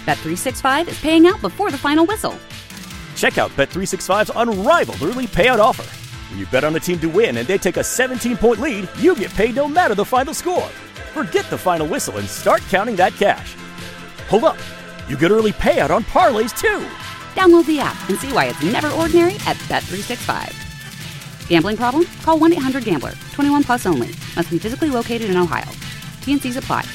Bet365 is paying out before the final whistle. Check out Bet365's unrivaled early payout offer. When you bet on a team to win and they take a 17-point lead, you get paid no matter the final score. Forget the final whistle and start counting that cash. Hold up. You get early payout on parlays, too. Download the app and see why it's never ordinary at Bet365. Gambling problem? Call 1-800-GAMBLER. 21 plus only. Must be physically located in Ohio. T&Cs apply.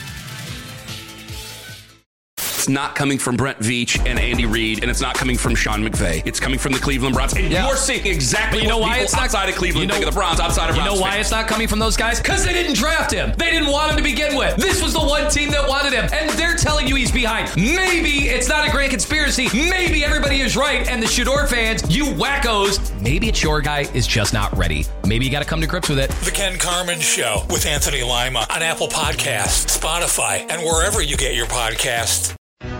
It's not coming from Brent Veach and Andy Reid, and it's not coming from Sean McVay. It's coming from the Cleveland Browns. And you're seeing exactly what people outside of Cleveland think of the Browns, outside of Browns. You know why it's not coming from those guys? Because they didn't draft him. They didn't want him to begin with. This was the one team that wanted him, and they're telling you he's behind. Maybe it's not a grand conspiracy. Maybe everybody is right, and the Shador fans, you wackos, maybe it's your guy is just not ready. Maybe you got to come to grips with it. The Ken Carman Show with Anthony Lima on Apple Podcasts, Spotify, and wherever you get your podcasts.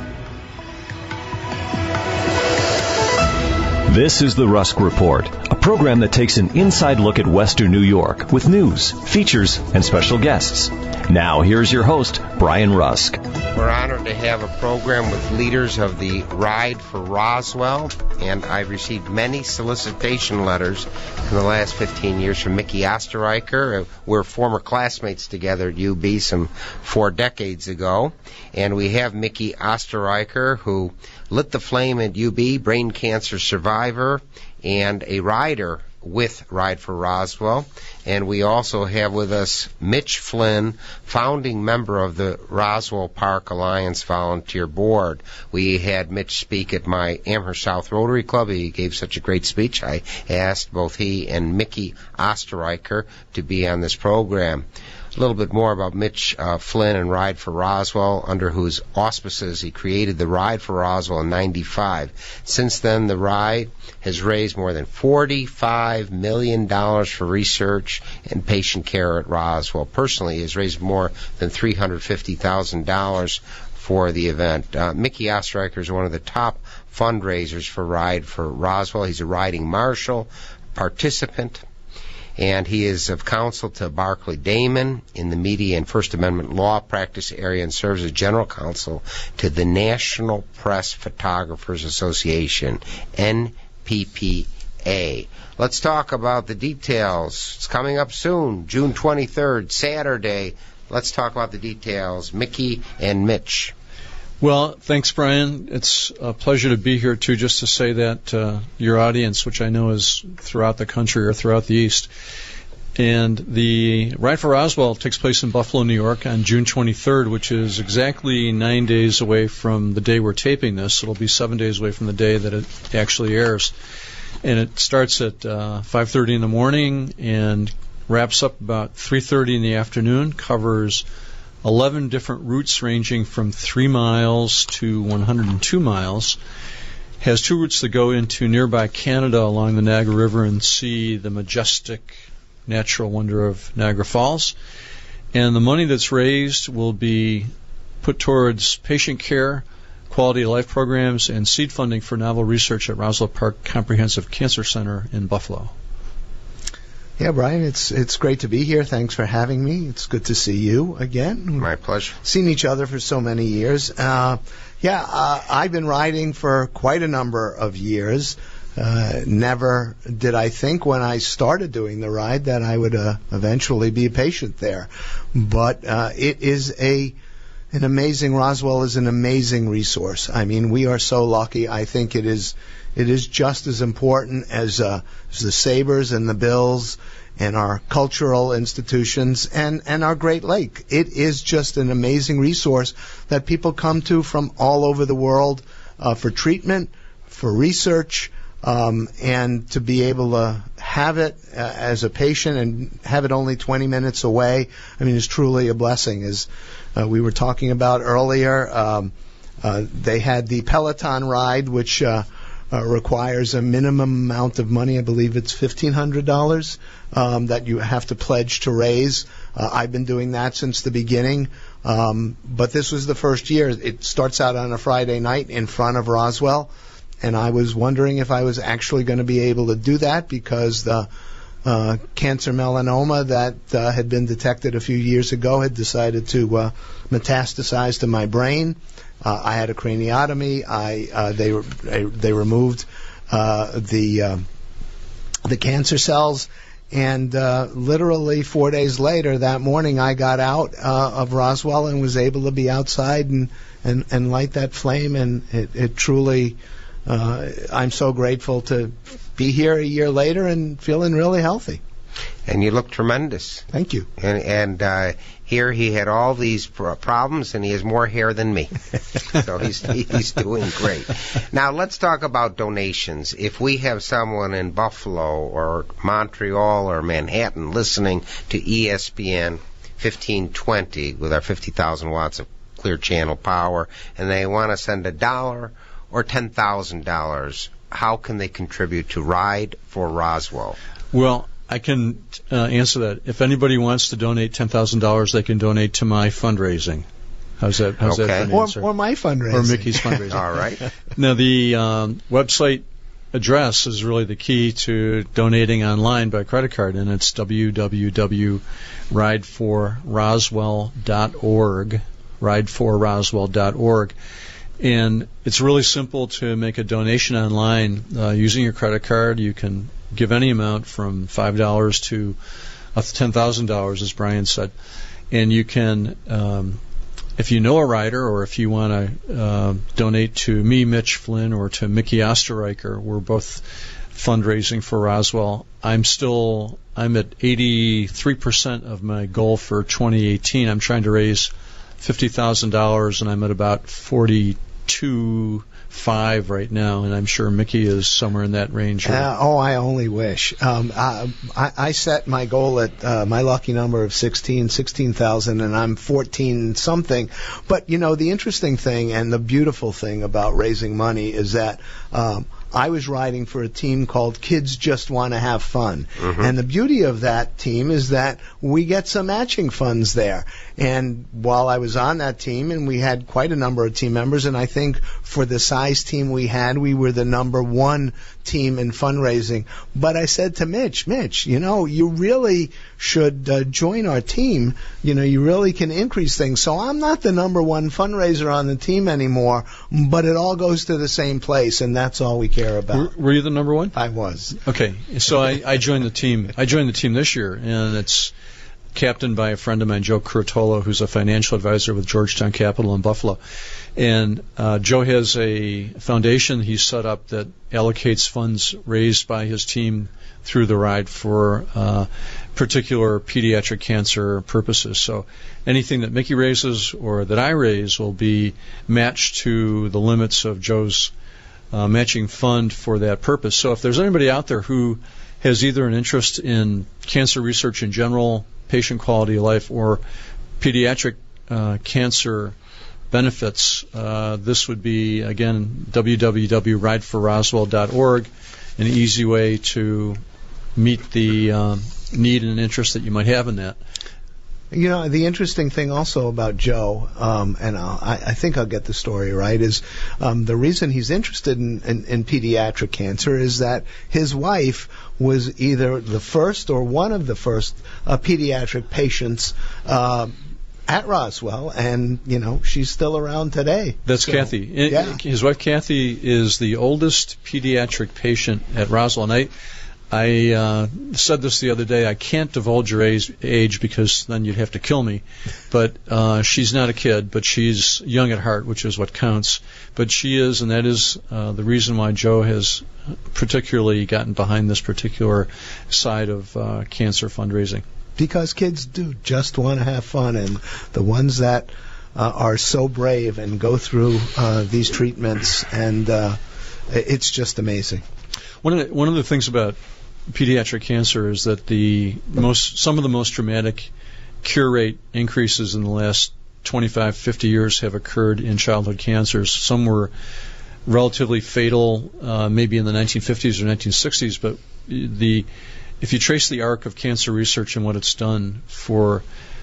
This is the Rusk Report, a program that takes an inside look at Western New York with news, features, and special guests. Now, here's your host, Brian Rusk. We're honored to have a program with leaders of the Ride for Roswell, and I've received many solicitation letters in the last 15 years from Mickey Osterreicher. We're former classmates together at UB some 4 decades ago, and we have Mickey Osterreicher, who lit the flame at UB, brain cancer survivor, and a rider with Ride for Roswell. And we also have with us Mitch Flynn, founding member of the Roswell Park Alliance Volunteer Board. We had Mitch speak at my Amherst South Rotary Club. He gave such a great speech. I asked both he and Mickey Osterreicher to be on this program. A little bit more about Mitch Flynn and Ride for Roswell, under whose auspices he created the Ride for Roswell in '95. Since then, the Ride has raised more than $45 million for research and patient care at Roswell. Personally, he has raised more than $350,000 for the event. Mickey Osterreicher is one of the top fundraisers for Ride for Roswell. He's a riding marshal, participant, and he is of counsel to Barclay Damon in the media and First Amendment law practice area, and serves as general counsel to the National Press Photographers Association, NPPA. Let's talk about the details. It's coming up soon, June 23rd, Saturday. Let's talk about the details. Mickey and Mitch. Well, thanks, Brian. It's a pleasure to be here, too, just to say that your audience, which I know is throughout the country or throughout the East, and the Ride for Roswell takes place in Buffalo, New York on June 23rd, which is exactly 9 days away from the day we're taping this. It'll be 7 days away from the day that it actually airs. And it starts at 5:30 in the morning and wraps up about 3:30 in the afternoon, covers 11 different routes ranging from 3 miles to 102 miles, has 2 routes that go into nearby Canada along the Niagara River and see the majestic natural wonder of Niagara Falls. And the money that's raised will be put towards patient care, quality of life programs, and seed funding for novel research at Roswell Park Comprehensive Cancer Center in Buffalo. Yeah, Brian, it's great to be here. Thanks for having me. It's good to see you again. My pleasure. Seen each other for so many years. I've been riding for quite a number of years. Never did I think when I started doing the ride that I would eventually be a patient there. But it is an amazing, Roswell is an amazing resource. I mean, we are so lucky. I think it is just as important as the Sabres and the Bills and our cultural institutions and our Great Lake. It is just an amazing resource that people come to from all over the world for treatment, for research, and to be able to have it as a patient and have it only 20 minutes away, I mean, is truly a blessing. As we were talking about earlier, they had the Peloton ride, which requires a minimum amount of money. I believe it's $1,500 that you have to pledge to raise. I've been doing that since the beginning, but this was the first year. It starts out on a Friday night in front of Roswell, and I was wondering if I was actually going to be able to do that because the cancer melanoma that had been detected a few years ago had decided to metastasize to my brain. I had a craniotomy. They removed the cancer cells, and literally 4 days later, that morning, I got out of Roswell and was able to be outside and light that flame, and it truly, I'm so grateful to be here a year later and feeling really healthy. And you look tremendous. Thank you. And here he had all these problems, and he has more hair than me. So he's doing great. Now let's talk about donations. If we have someone in Buffalo or Montreal or Manhattan listening to ESPN 1520 with our 50,000 watts of clear channel power, and they want to send $1 or $10,000, how can they contribute to Ride for Roswell? Well, I can answer that. If anybody wants to donate $10,000, they can donate to my fundraising. How's that for an answer? Or my fundraising. Or Mickey's fundraising. All right. Now, the website address is really the key to donating online by credit card, and it's www.rideforroswell.org, rideforroswell.org. And it's really simple to make a donation online using your credit card. You can give any amount from $5 to up to $10,000, as Brian said. And you can, if you know a rider, or if you want to donate to me, Mitch Flynn, or to Mickey Osterreicher, we're both fundraising for Roswell. I'm at 83% of my goal for 2018. I'm trying to raise $50,000, and I'm at about 42.5 right now, and I'm sure Mickey is somewhere in that range. I only wish. I set my goal at my lucky number of 16,000, and I'm 14 something. But the interesting thing and the beautiful thing about raising money is that I was riding for a team called Kids Just Want to Have Fun. Mm-hmm. And the beauty of that team is that we get some matching funds there. And while I was on that team, and we had quite a number of team members, and I think for the size team we had, we were the number one team in fundraising. But I said to Mitch, you really should join our team. You really can increase things. So I'm not the number one fundraiser on the team anymore, but it all goes to the same place, and that's all we care about. Were you the number one? I was. Okay, so I joined the team. I joined the team this year, and it's captained by a friend of mine, Joe Curtolo, who's a financial advisor with Georgetown Capital in Buffalo. And Joe has a foundation he's set up that allocates funds raised by his team through the ride for particular pediatric cancer purposes. So anything that Mickey raises or that I raise will be matched to the limits of Joe's matching fund for that purpose. So if there's anybody out there who has either an interest in cancer research in general, patient quality of life, or pediatric cancer benefits, this would be, again, www.rideforroswell.org, an easy way to meet the need and interest that you might have in that. The interesting thing also about Joe, and I think I'll get the story right, is the reason he's interested in pediatric cancer is that his wife was either the first or one of the first pediatric patients at Roswell, and, she's still around today. That's so, Kathy. Yeah. His wife, Kathy, is the oldest pediatric patient at Roswell, and I said this the other day. I can't divulge her age because then you'd have to kill me. But she's not a kid, but she's young at heart, which is what counts. But she is, and that is the reason why Joe has particularly gotten behind this particular side of cancer fundraising. Because kids do just want to have fun, and the ones that are so brave and go through these treatments, and it's just amazing. One of the things about pediatric cancer is that some of the most dramatic cure rate increases in the last 25, 50 years have occurred in childhood cancers. Some were relatively fatal, maybe in the 1950s or 1960s, but if you trace the arc of cancer research and what it's done for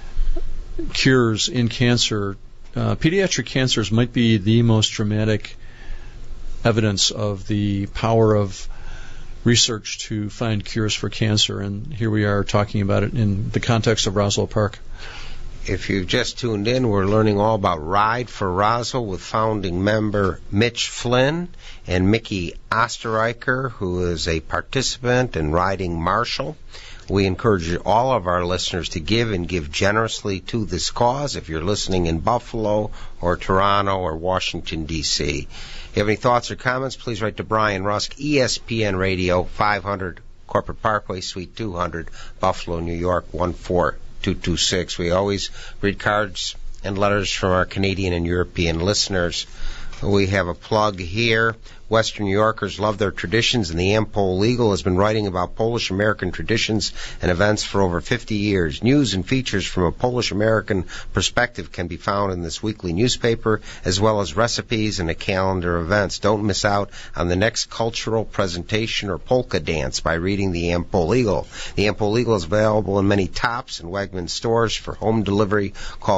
cures in cancer, pediatric cancers might be the most dramatic evidence of the power of research to find cures for cancer, and here we are talking about it in the context of Roswell Park. If you've just tuned in, we're learning all about Ride for Roswell with founding member Mitch Flynn and Mickey Osterreicher, who is a participant and riding marshal. We encourage all of our listeners to give and give generously to this cause if you're listening in Buffalo or Toronto or Washington, D.C. If you have any thoughts or comments, please write to Brian Rusk, ESPN Radio, 500 Corporate Parkway, Suite 200, Buffalo, New York, 14226. We always read cards and letters from our Canadian and European listeners. We have a plug here. Western New Yorkers love their traditions, and the Am-Pol Eagle has been writing about Polish-American traditions and events for over 50 years. News and features from a Polish-American perspective can be found in this weekly newspaper, as well as recipes and a calendar of events. Don't miss out on the next cultural presentation or polka dance by reading the Am-Pol Eagle. The Am-Pol Eagle is available in many Tops and Wegmans stores. For home delivery, call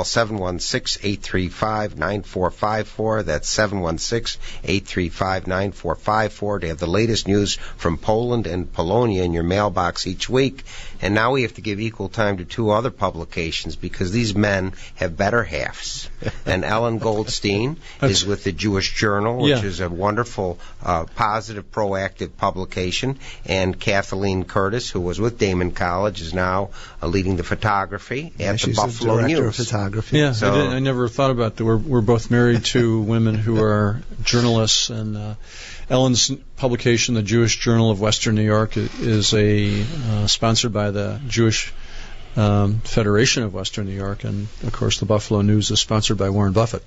716-835-9454. That's 716-835-9454 to have the latest news from Poland and Polonia in your mailbox each week. And now we have to give equal time to two other publications because these men have better halves. And Ellen Goldstein is with the Jewish Journal, which is a wonderful, positive, proactive publication. And Kathleen Curtis, who was with Damon College, is now leading the photography at the Buffalo News. Of photography. Yeah, so, I never thought about that. We're both married to women who are journalists, and Ellen's publication, the Jewish Journal of Western New York, is sponsored by the Jewish Federation of Western New York, and of course the Buffalo News is sponsored by Warren Buffett.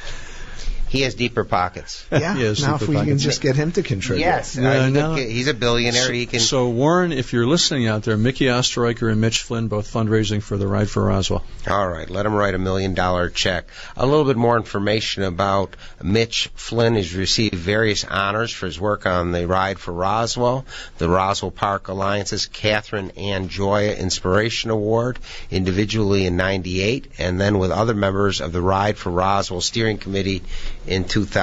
He has deeper pockets. Yeah, now if we can just get him to contribute. Yes, he's a billionaire. He can. So Warren, if you're listening out there, Mickey Osterreicher and Mitch Flynn both fundraising for the Ride for Roswell. All right, let him write $1 million check. A little bit more information about Mitch Flynn. He's received various honors for his work on the Ride for Roswell, the Roswell Park Alliance's Catherine Ann Joya Inspiration Award, individually in '98, and then with other members of the Ride for Roswell Steering Committee in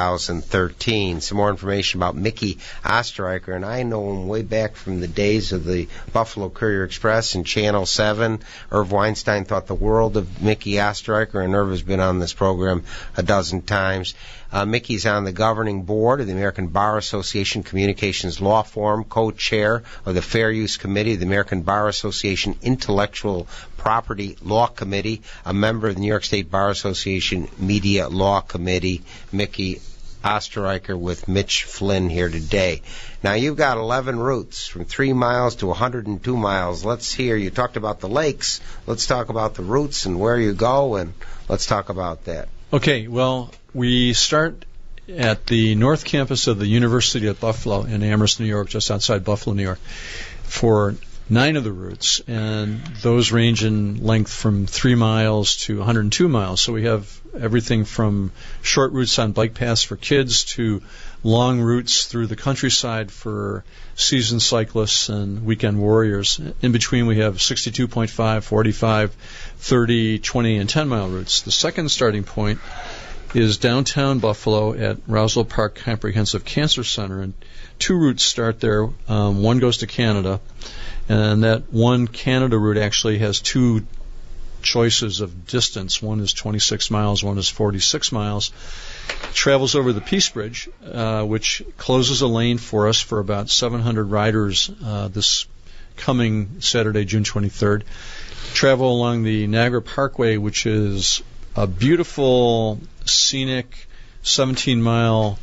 2013. Some more information about Mickey Osterreicher, and I know him way back from the days of the Buffalo Courier Express and Channel 7. Irv Weinstein thought the world of Mickey Osterreicher, and Irv has been on this program a dozen times. Mickey's on the governing board of the American Bar Association Communications Law Forum, co-chair of the Fair Use Committee of the American Bar Association Intellectual Property Law Committee, a member of the New York State Bar Association Media Law Committee. Mickey Osterreicher with Mitch Flynn here today. Now, you've got 11 routes from 3 miles to 102 miles. Let's hear, you talked about the lakes. Let's talk about the routes and where you go, and let's talk about that. Okay, well, we start at the North Campus of the University of Buffalo in Amherst, New York, just outside Buffalo, New York, for 9 of the routes, and those range in length from 3 miles to 102 miles. So we have everything from short routes on bike paths for kids to long routes through the countryside for seasoned cyclists and weekend warriors. In between, we have 62.5, 45, 30, 20, and 10-mile routes. The second starting point is downtown Buffalo at Roswell Park Comprehensive Cancer Center, and 2 routes start there. One goes to Canada, and that one Canada route actually has 2 choices of distance. One is 26 miles, one is 46 miles. Travels over the Peace Bridge, which closes a lane for us for about 700 riders this coming Saturday, June 23rd. Travel along the Niagara Parkway, which is a beautiful, scenic, 17-mile,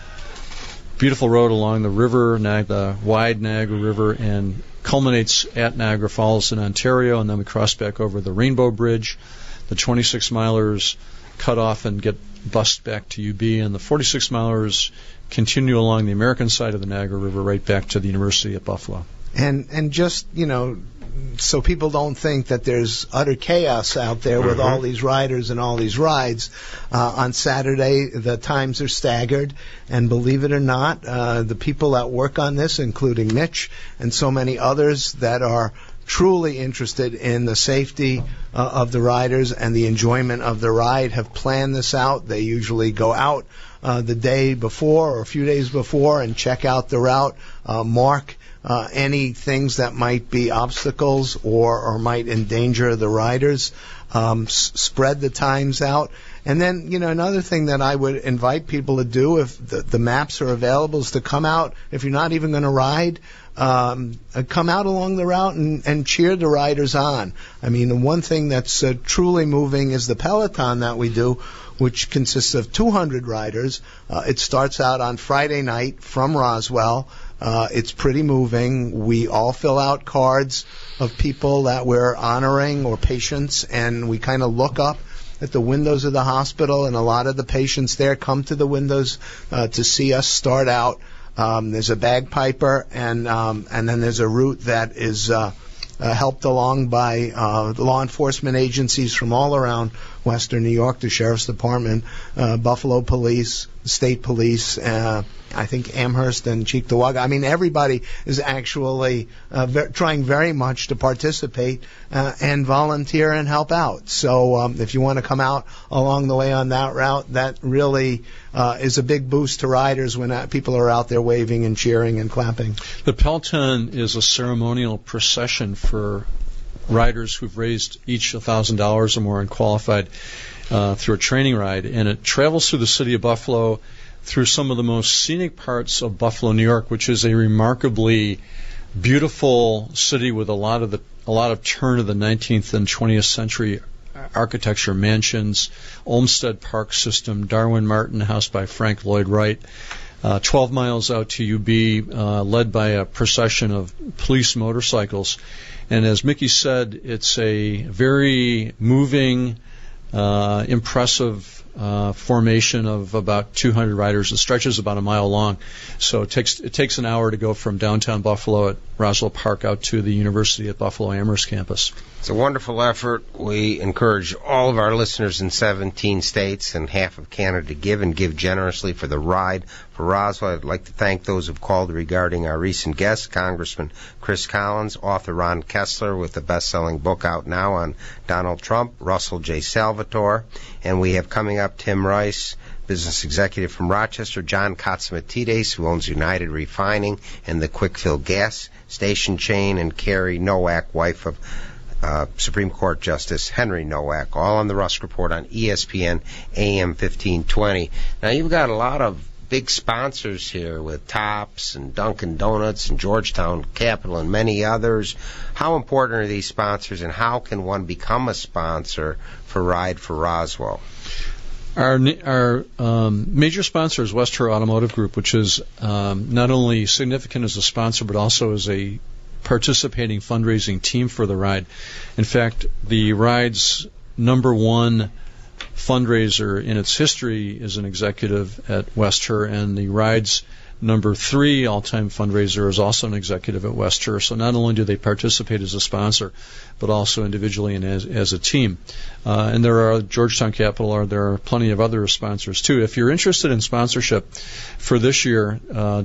beautiful road along the river, the wide Niagara River, and culminates at Niagara Falls in Ontario, and then we cross back over the Rainbow Bridge. The 26-milers cut off and get bused back to UB, and the 46-milers continue along the American side of the Niagara River right back to the University at Buffalo. And just, so people don't think that there's utter chaos out there with all these riders and all these rides. On Saturday, the times are staggered, and believe it or not, the people that work on this, including Mitch and so many others that are truly interested in the safety of the riders and the enjoyment of the ride, have planned this out. They usually go out the day before or a few days before and check out the route, mark any things that might be obstacles or might endanger the riders, spread the times out. And then, another thing that I would invite people to do, if the maps are available, is to come out. If you're not even going to ride, come out along the route and cheer the riders on. I mean, the one thing that's truly moving is the Peloton that we do, which consists of 200 riders. It starts out on Friday night from Roswell. It's pretty moving. We all fill out cards of people that we're honoring or patients, and we kind of look up at the windows of the hospital, and a lot of the patients there come to the windows to see us start out. There's a bagpiper, and then there's a route that is helped along by law enforcement agencies from all around Western New York, the Sheriff's Department, Buffalo Police, State Police, I think Amherst and Cheektowaga. I mean, everybody is actually trying very much to participate and volunteer and help out. So if you want to come out along the way on that route, that really is a big boost to riders when people are out there waving and cheering and clapping. The Peloton is a ceremonial procession for riders who've raised each $1,000 or more and qualified through a training ride, and it travels through the city of Buffalo, through some of the most scenic parts of Buffalo, New York, which is a remarkably beautiful city with a lot of turn of the 19th and 20th century architecture, mansions, Olmsted Park system, Darwin Martin House by Frank Lloyd Wright. 12 miles out to UB, led by a procession of police motorcycles. And as Mickey said, it's a very moving, impressive formation of about 200 riders. It stretches about a mile long. So it takes an hour to go from downtown Buffalo at Roswell Park out to the University at Buffalo Amherst campus. It's a wonderful effort. We encourage all of our listeners in 17 states and half of Canada to give generously for the Ride for Roswell. I'd like to thank those who've called regarding our recent guests, Congressman Chris Collins, author Ron Kessler with the best-selling book out now on Donald Trump, Russell J. Salvatore, and we have coming up Tim Rice, business executive from Rochester, John Katsimatidis, who owns United Refining and the Quickfill gas station chain, and Carrie Nowak, wife of Supreme Court Justice Henry Nowak, all on the Rusk Report on ESPN AM 1520. Now, you've got a lot of big sponsors here with Tops and Dunkin' Donuts and Georgetown Capital and many others. How important are these sponsors, and how can one become a sponsor for Ride for Roswell? Our major sponsor is Westher Automotive Group, which is not only significant as a sponsor, but also as a participating fundraising team for the ride. In fact, the ride's number one fundraiser in its history is an executive at Westher, and the ride's number 3 all-time fundraiser is also an executive at Westher. So not only do they participate as a sponsor, but also individually and as a team. And there are Georgetown Capital, or there are plenty of other sponsors too. If you're interested in sponsorship for this year,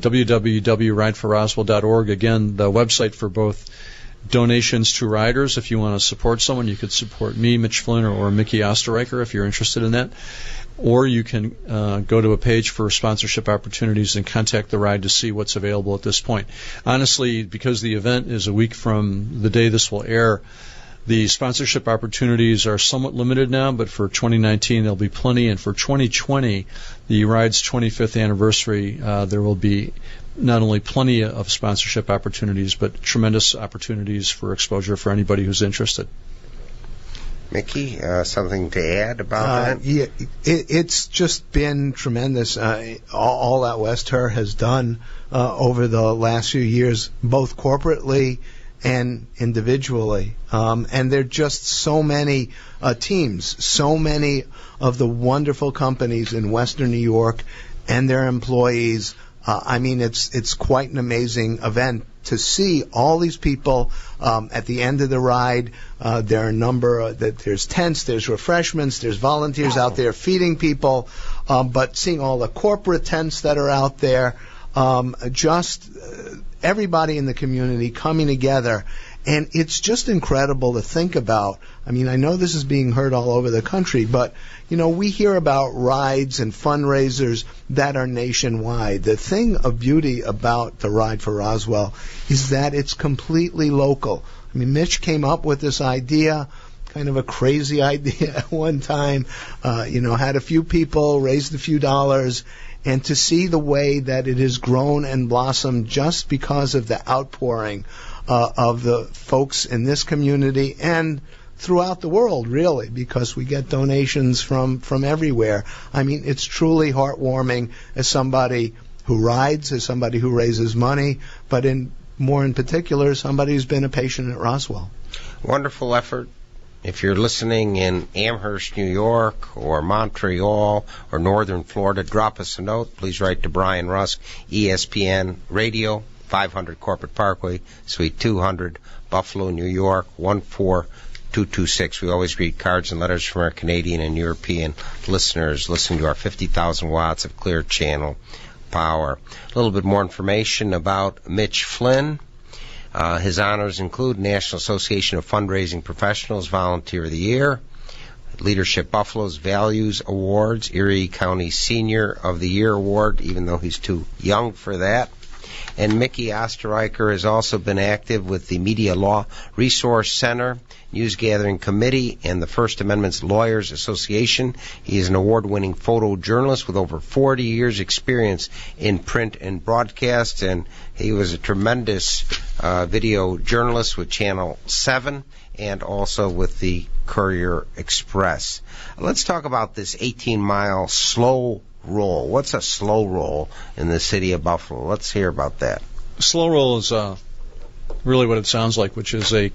www.rideforroswell.org, again, the website for both donations to riders. If you want to support someone, you could support me, Mitch Flynn, or Mickey Osterreicher if you're interested in that. Or you can go to a page for sponsorship opportunities and contact the ride to see what's available at this point. Honestly, because the event is a week from the day this will air, the sponsorship opportunities are somewhat limited now, but for 2019 there'll be plenty, and for 2020, the ride's 25th anniversary, there will be not only plenty of sponsorship opportunities, but tremendous opportunities for exposure for anybody who's interested. Mickey, something to add about that? Yeah, it's just been tremendous. All that Westher has done over the last few years, both corporately and individually. And there are just so many teams, so many of the wonderful companies in Western New York and their employees. I mean, it's quite an amazing event to see all these people at the end of the ride. There are a number there's tents, there's refreshments, there's volunteers out there feeding people, but seeing all the corporate tents that are out there, just everybody in the community coming together And it's just incredible to think about. I mean, I know this is being heard all over the country, but, we hear about rides and fundraisers that are nationwide. The thing of beauty about the Ride for Roswell is that it's completely local. I mean, Mitch came up with this idea, kind of a crazy idea at one time, had a few people, raised a few dollars, and to see the way that it has grown and blossomed just because of the outpouring of the folks in this community and throughout the world, really, because we get donations from everywhere. I mean, it's truly heartwarming as somebody who rides, as somebody who raises money, but more in particular, somebody who's been a patient at Roswell. Wonderful effort. If you're listening in Amherst, New York, or Montreal, or Northern Florida, drop us a note. Please write to Brian Rusk, ESPN Radio, 500 Corporate Parkway, Suite 200, Buffalo, New York, 14226. We always read cards and letters from our Canadian and European listeners listening to our 50,000 watts of clear channel power. A little bit more information about Mitch Flynn. His honors include National Association of Fundraising Professionals Volunteer of the Year, Leadership Buffalo's Values Awards, Erie County Senior of the Year Award, even though he's too young for that. And Mickey Osterreicher has also been active with the Media Law Resource Center, News Gathering Committee, and the First Amendment's Lawyers Association. He is an award-winning photojournalist with over 40 years' experience in print and broadcast, and he was a tremendous video journalist with Channel 7 and also with the Courier Express. Let's talk about this 18-mile slow roll. What's a slow roll in the city of Buffalo? Let's hear about that. Slow roll is really what it sounds like, which is a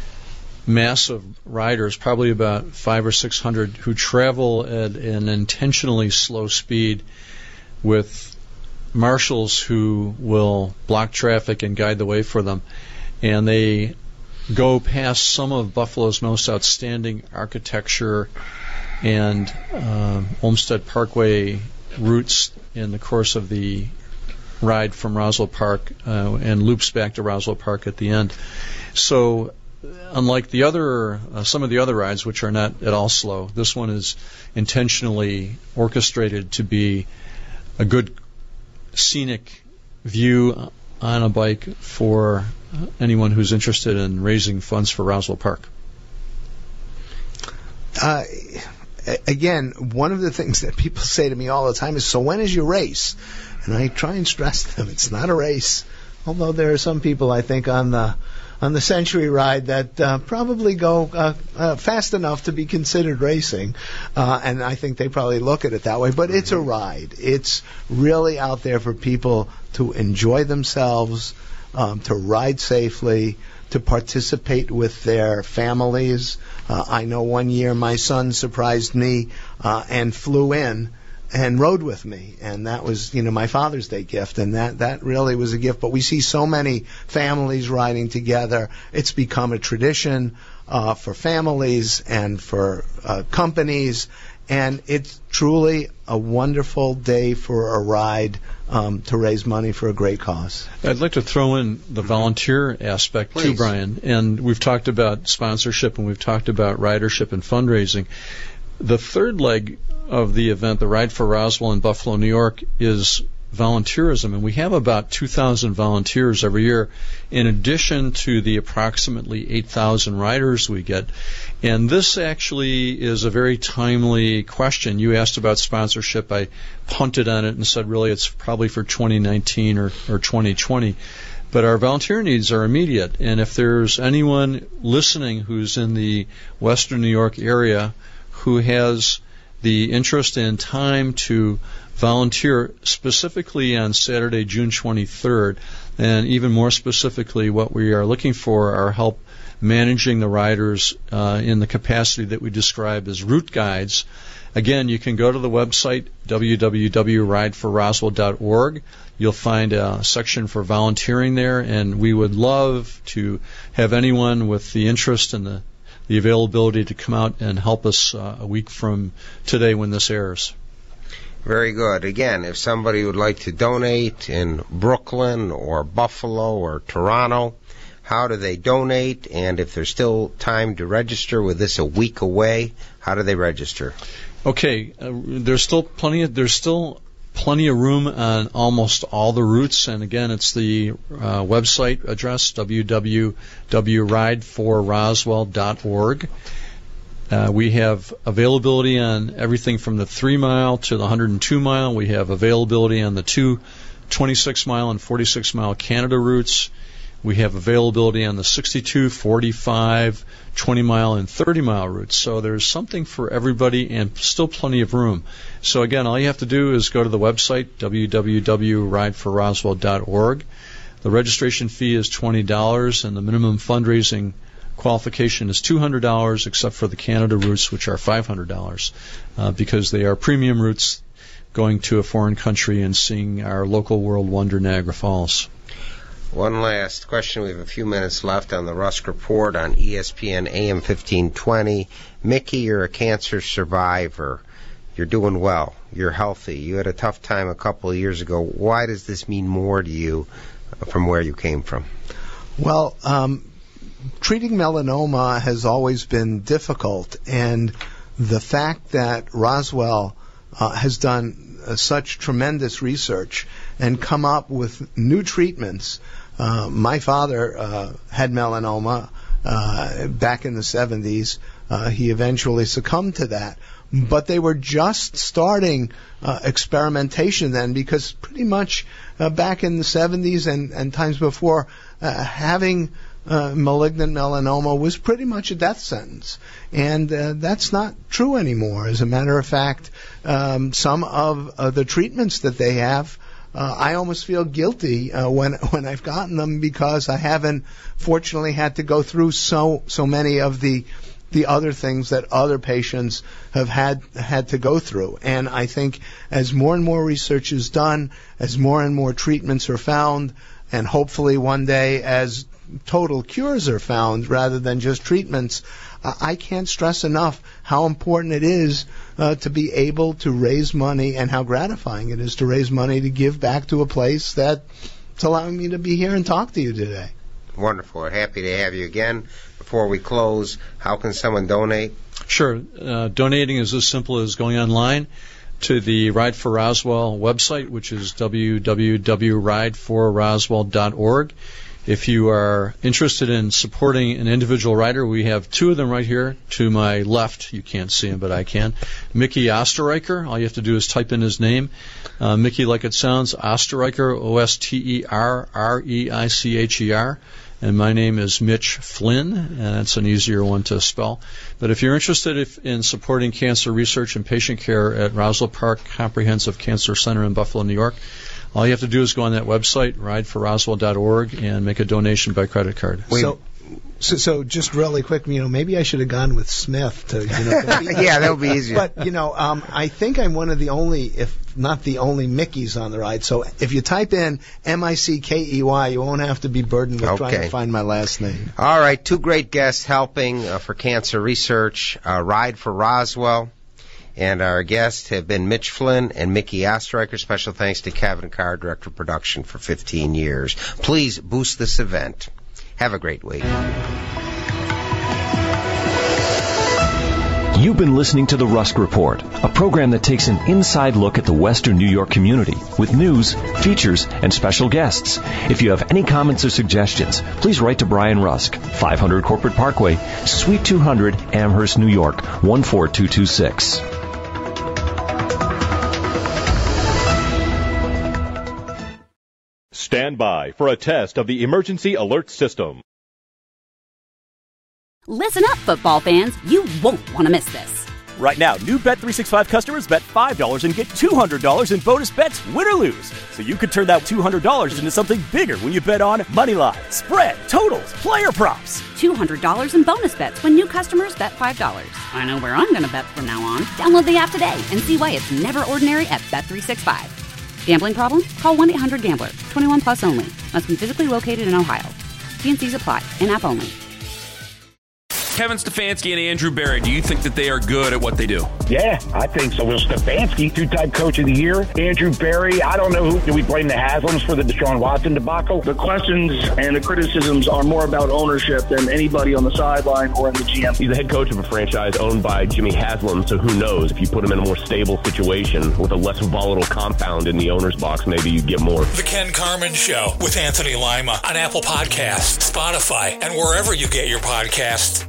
mass of riders, probably about 500 or 600, who travel at an intentionally slow speed with marshals who will block traffic and guide the way for them. And they go past some of Buffalo's most outstanding architecture and Olmsted Parkway routes in the course of the ride from Roswell Park and loops back to Roswell Park at the end. So unlike the other, some of the other rides, which are not at all slow, this one is intentionally orchestrated to be a good scenic view on a bike for anyone who's interested in raising funds for Roswell Park. Again, one of the things that people say to me all the time is, so when is your race? And I try and stress to them, it's not a race. Although there are some people, I think, on the Century ride that probably go fast enough to be considered racing, and I think they probably look at it that way. But it's a ride. It's really out there for people to enjoy themselves, to ride safely, to participate with their families. I know one year my son surprised me and flew in and rode with me, and that was, my Father's Day gift, and that really was a gift. But we see so many families riding together. It's become a tradition for families and for companies, and it's truly a wonderful day for a ride to raise money for a great cause. I'd like to throw in the volunteer aspect too, Brian. And we've talked about sponsorship and we've talked about ridership and fundraising. The third leg of the event, the Ride for Roswell in Buffalo, New York, is volunteerism, and we have about 2,000 volunteers every year, in addition to the approximately 8,000 riders we get. And this actually is a very timely question. You asked about sponsorship. I punted on it and said, really, it's probably for 2019 or 2020. But our volunteer needs are immediate, and if there's anyone listening who's in the Western New York area who has the interest and time to volunteer specifically on Saturday, June 23rd, and even more specifically what we are looking for are help managing the riders in the capacity that we describe as route guides. Again, you can go to the website www.rideforroswell.org. You'll find a section for volunteering there, and we would love to have anyone with the interest and the availability to come out and help us a week from today when this airs. Very good. Again, if somebody would like to donate in Brooklyn or Buffalo or Toronto, how do they donate, and if there's still time to register with this a week away, how do they register? Okay, there's still plenty of room on almost all the routes, and again, it's the website address, www.rideforroswell.org. We have availability on everything from the 3-mile to the 102-mile. We have availability on the 2 26-mile and 46-mile Canada routes. We have availability on the 62, 45, 20-mile, and 30-mile routes. So there's something for everybody and still plenty of room. So again, all you have to do is go to the website, www.rideforroswell.org. The registration fee is $20, and the minimum fundraising qualification is $200, except for the Canada routes, which are $500, because they are premium routes going to a foreign country and seeing our local world wonder, Niagara Falls. One last question. We have a few minutes left on the Rusk Report on ESPN AM 1520. Mickey, you're a cancer survivor. You're doing well. You're healthy. You had a tough time a couple of years ago. Why does this mean more to you from where you came from? Well, treating melanoma has always been difficult, and the fact that Roswell has done such tremendous research and come up with new treatments. My father had melanoma back in the 70s. He eventually succumbed to that. But they were just starting experimentation then, because pretty much back in the 70s and times before, having malignant melanoma was pretty much a death sentence. And that's not true anymore. As a matter of fact, some of the treatments that they have, I almost feel guilty when I've gotten them, because I haven't fortunately had to go through so many of the other things that other patients have had to go through. And I think as more and more research is done, as more and more treatments are found, and hopefully one day as total cures are found rather than just treatments, I can't stress enough how important it is to be able to raise money, and how gratifying it is to raise money to give back to a place that's allowing me to be here and talk to you today. Wonderful. We're happy to have you again. Before we close, how can someone donate? Sure. Donating is as simple as going online to the Ride for Roswell website, which is www.rideforroswell.org. If you are interested in supporting an individual rider, we have two of them right here to my left. You can't see him, but I can. Mickey Osterreicher. All you have to do is type in his name. Mickey, like it sounds, Osterreicher, Osterreicher. And my name is Mitch Flynn, and that's an easier one to spell. But if you're interested in supporting cancer research and patient care at Roswell Park Comprehensive Cancer Center in Buffalo, New York, all you have to do is go on that website, rideforroswell.org, and make a donation by credit card. So just really quick, maybe I should have gone with Smith to, yeah, that would be easier. But, I think I'm one of the only, if not the only, Mickeys on the ride. So if you type in M-I-C-K-E-Y, you won't have to be burdened with trying to find my last name. All right, two great guests helping for cancer research, Ride for Roswell. And our guests have been Mitch Flynn and Mickey Osterreicher. Special thanks to Kevin Carr, Director of Production, for 15 years. Please boost this event. Have a great week. You've been listening to The Rusk Report, a program that takes an inside look at the Western New York community with news, features, and special guests. If you have any comments or suggestions, please write to Brian Rusk, 500 Corporate Parkway, Suite 200, Amherst, New York, 14226. Stand by for a test of the emergency alert system. Listen up, football fans. You won't want to miss this. Right now, new Bet365 customers bet $5 and get $200 in bonus bets, win or lose. So you could turn that $200 into something bigger when you bet on money line, spread, totals, player props. $200 in bonus bets when new customers bet $5. I know where I'm going to bet from now on. Download the app today and see why it's never ordinary at Bet365. Gambling problem? Call 1-800-GAMBLER. 21 plus only. Must be physically located in Ohio. T&Cs apply. In-app only. Kevin Stefanski and Andrew Berry, do you think that they are good at what they do? Yeah, I think so. Will Stefanski, two-time coach of the year. Andrew Berry, I don't know who. Do we blame the Haslams for the Deshaun Watson debacle? The questions and the criticisms are more about ownership than anybody on the sideline or in the GM. He's the head coach of a franchise owned by Jimmy Haslam, so who knows? If you put him in a more stable situation with a less volatile compound in the owner's box, maybe you'd get more. The Ken Carman Show with Anthony Lima on Apple Podcasts, Spotify, and wherever you get your podcasts.